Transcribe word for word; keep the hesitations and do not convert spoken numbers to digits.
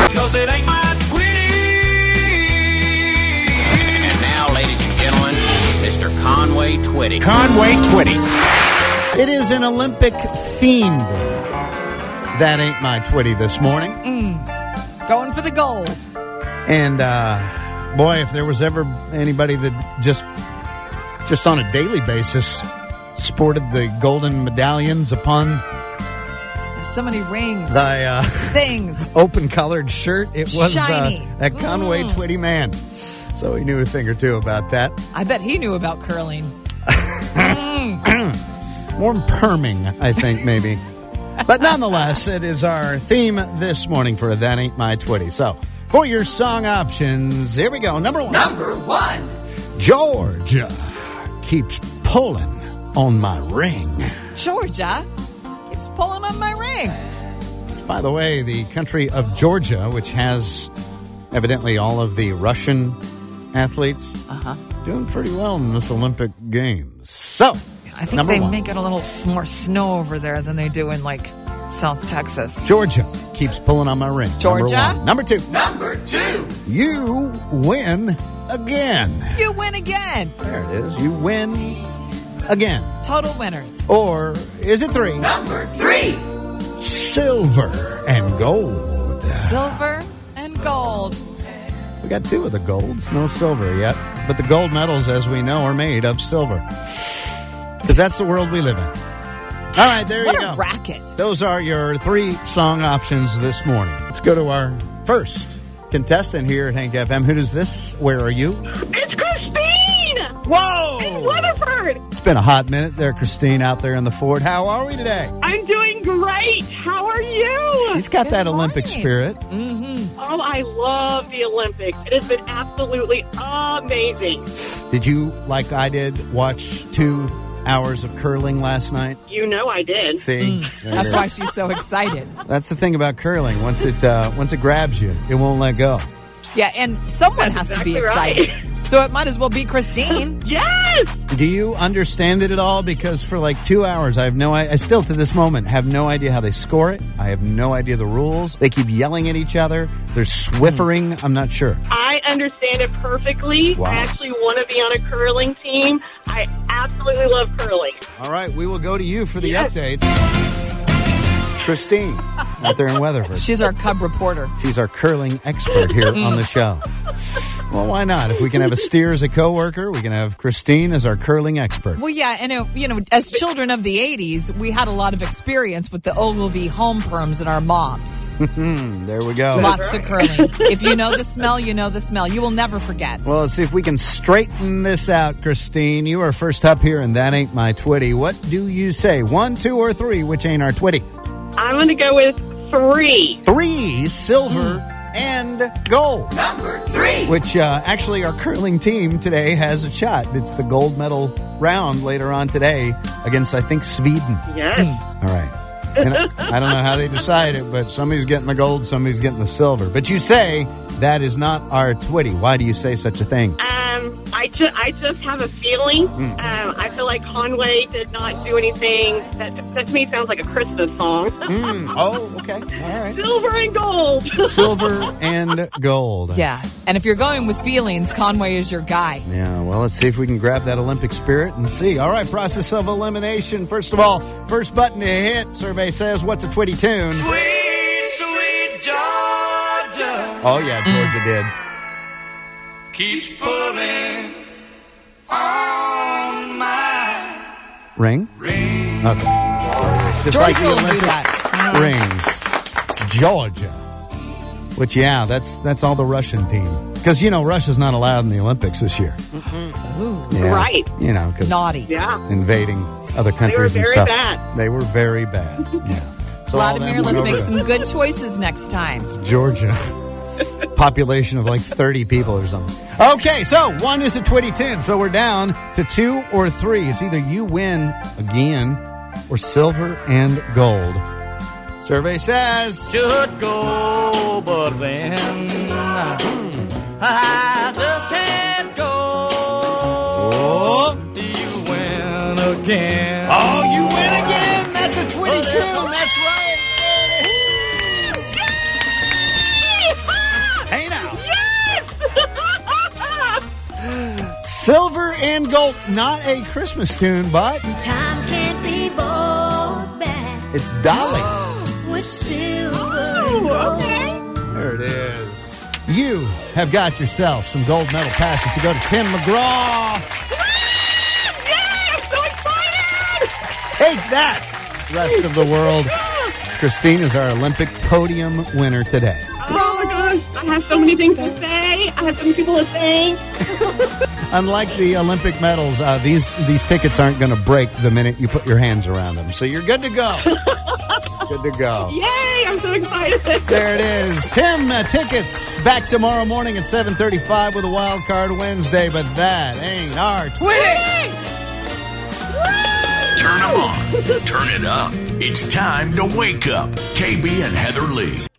'Cause it ain't my Twitty. And now, ladies and gentlemen, Mister Conway Twitty. Conway Twitty. It is an Olympic-themed That Ain't My Twitty this morning. Mm. Going for the gold. And, uh, boy, if there was ever anybody that just, just on a daily basis sported the golden medallions upon so many rings, the uh, things, open-colored shirt, it was shiny. Uh, that Conway mm. Twitty man. So he knew a thing or two about that. I bet he knew about curling. mm. More perming, I think, maybe. But nonetheless, it is our theme this morning for That Ain't My Twitty. So, for your song options, here we go. Number one. Number one. Georgia keeps pulling on my ring. Georgia keeps pulling on my ring. By the way, the country of Georgia, which has evidently all of the Russian athletes, uh-huh. doing pretty well in this Olympic Games. So, I think they one. make it a little more snow over there than they do in, like, South Texas. Georgia keeps pulling on my ring. Georgia? Number, Number two. Number two. You win again. You win again. There it is. You win again. Total winners. Or is it three? Number three. Silver and gold. Silver and gold. We got two of the golds. No silver yet. But the gold medals, as we know, are made of silver. Because that's the world we live in. All right, there what you go. What a racket. Those are your three song options this morning. Let's go to our first contestant here at Hank F M. Who does this? Where are you? It's Christine! Whoa! In Weatherford! It's been a hot minute there, Christine, out there in the Ford. How are we today? I'm doing great. How are you? She's got Good that morning. Olympic spirit. Mm-hmm. Oh, I love the Olympics. It has been absolutely amazing. Did you, like I did, watch two hours of curling last night? You know I did. See? Mm. That's why she's so excited. That's the thing about curling. Once it uh, once it grabs you, it won't let go. Yeah, and someone That's has exactly to be excited. Right. So it might as well be Christine. Yes! Do you understand it at all? Because for like two hours, I have no I, I still to this moment have no idea how they score it. I have no idea the rules. They keep yelling at each other. They're swiffering. Mm. I'm not sure. I understand it perfectly. Wow. I actually want to be on a curling team. I absolutely love curling. All right, we will go to you for the yes. updates. Christine, out there in Weatherford. She's our cub reporter. She's our curling expert here on the show. Well, why not? If we can have a steer as a coworker, we can have Christine as our curling expert. Well, yeah, and, uh, you know, as children of the eighties, we had a lot of experience with the Ogilvy home perms and our moms. There we go. Lots of curling. If you know the smell, you know the smell. You will never forget. Well, let's see if we can straighten this out, Christine. You are first up here, and that ain't my Twitty. What do you say? One, two, or three? Which ain't our Twitty? I'm going to go with three. Three, silver mm. and gold. Number three. Which uh, actually our curling team today has a shot. It's the gold medal round later on today against, I think, Sweden. Yes. Mm. All right. And I, I don't know how they decide it, but somebody's getting the gold, somebody's getting the silver. But you say that is not our Twitty. Why do you say such a thing? Um, I, ju- I just have a feeling. Mm. Um, I feel like Conway did not do anything. That, that to me sounds like a Christmas song. mm. Oh, okay. All right. Silver and gold. Silver and gold. Yeah. And if you're going with feelings, Conway is your guy. Yeah, well, let's see if we can grab that Olympic spirit and see. All right, process of elimination. First of all, first button to hit. Survey says, what's a Twitty tune? Sweet, sweet Georgia. Oh, yeah, Georgia mm. did. Keeps pulling on my ring. Ring. Okay. Just Georgia like the will Olympic do that. rings. Georgia. Which, yeah, that's that's all the Russian team. Because, you know, Russia's not allowed in the Olympics this year. Mm-hmm. Yeah, right. You know, because naughty. Yeah. Invading other countries and stuff. They were very bad. They were very bad. Yeah. So Vladimir, let's make to some good choices next time. Georgia. Population of like thirty people or something. Okay, so one is a Twitty tune. So we're down to two or three. It's either you win again or silver and gold. Survey says should go, but then I just can't go. Oh. You win again. Oh, you win again. That's a Twitty tune. That's right. There it is. and gold. Not a Christmas tune, but Time can't be bought back it's Dolly. with silver Oh, and okay. gold. There it is. You have got yourself some gold medal passes to go to Tim McGraw. Yay! I'm so excited! Take that, rest of the world. Christine is our Olympic podium winner today. Oh my gosh, I have so many things to say. I have so many people to thank. Unlike the Olympic medals, uh, these these tickets aren't going to break the minute you put your hands around them. So you're good to go. Good to go. Yay! I'm so excited. There it is. Tim, uh, tickets back tomorrow morning at seven thirty-five with a Wild Card Wednesday. But that ain't our Twitty. Turn them on. Turn it up. It's time to wake up. K B and Heather Lee.